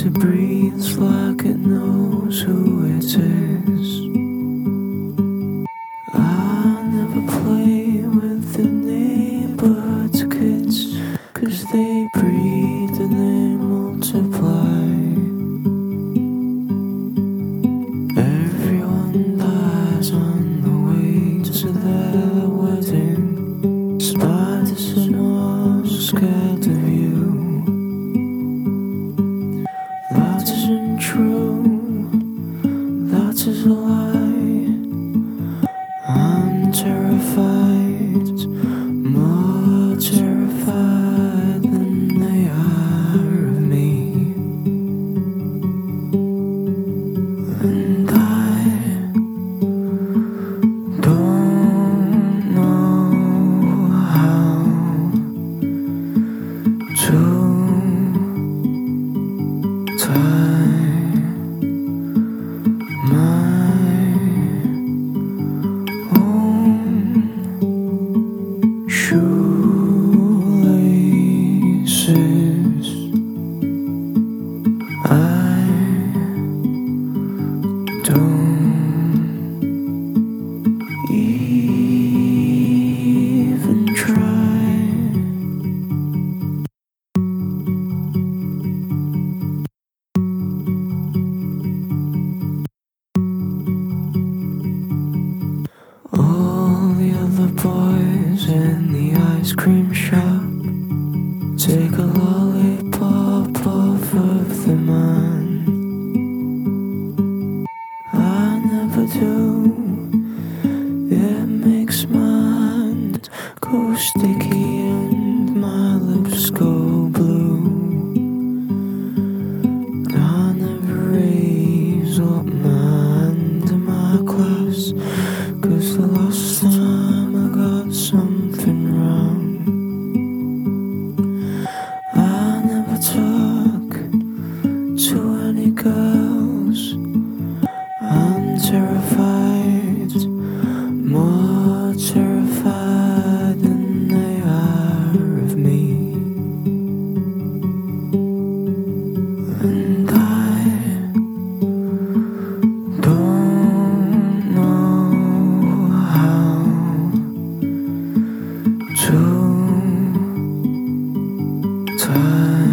it breathes like it knows who it is. I never play with the neighborhood's kids, 'cause they breed and they multiply. Everyone dies on the way to their wedding. Spiders are more scared of you. That isn't true, that is a lie. I'm terrified, more terrified than they are of me. And I don't know how to tie my own shoelaces. I don't even try. All the other boys in the ice cream shop take a lollipop off of the man. I never do. It makes my hand go sticky and my lips go blue. I never raise up my hand in my class, 'cause the last time I got something wrong, I never talk to any girls. I'm terrified, more terrified than they are of me. And I don't know how to tie